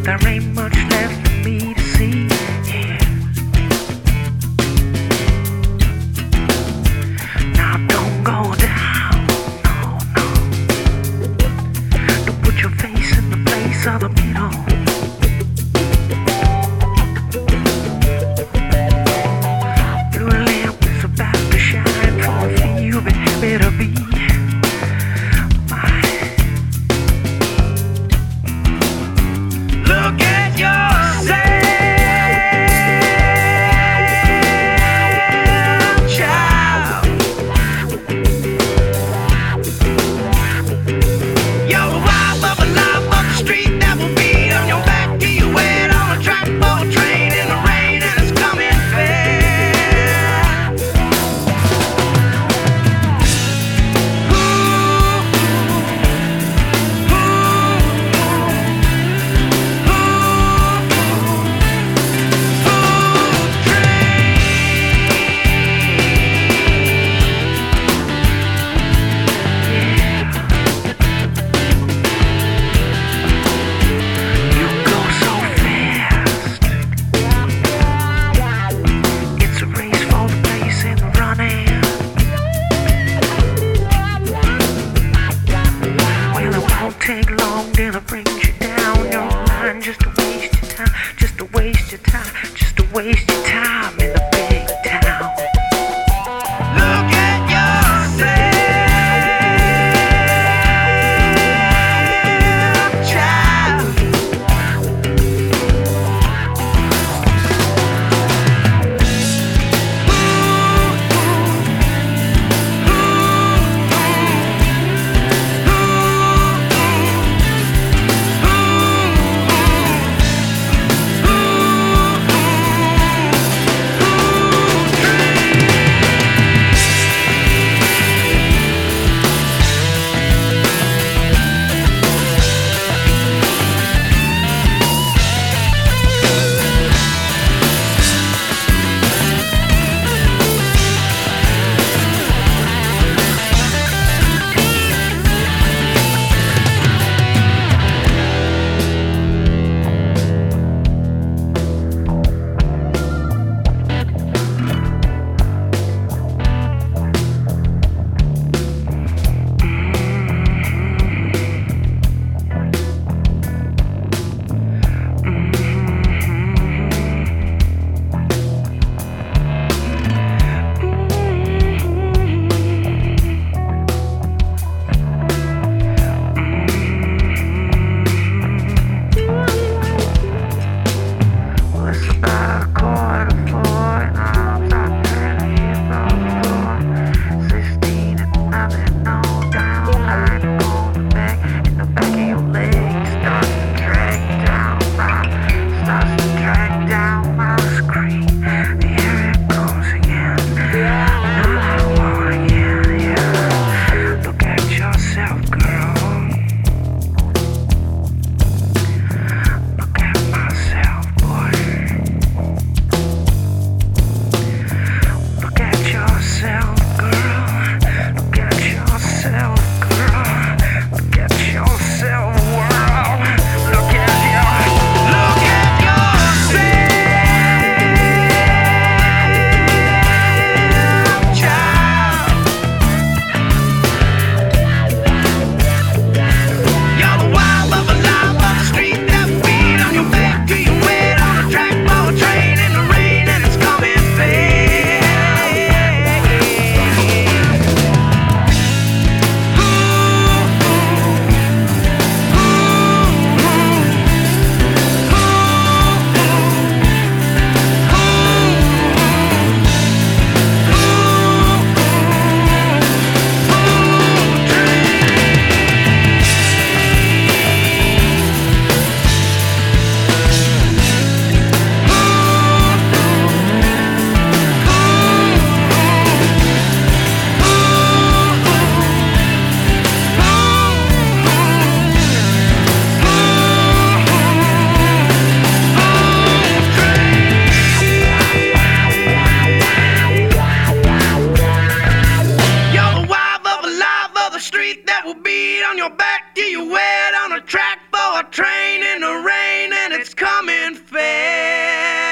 There ain't much left for me to see. Yeah. Now don't go down, no, no. Don't put your face in the place of the middle. Your lamp is about to shine for a few, but better be mine. Look at yourself, child. You're a wife of a life of the street that will beat on your back till you wet on a track for a train in the rain, and it's coming fast. Ooh, ooh, you go so fast. It's a race for the place in the running. Well, it won't take long till it brings you down. Your mind just to waste your time, just to waste your time, just to waste your time in the big town. Look at yourself, child. beat that will beat on your back till you wet on a track for a train in the rain, and it's coming fast.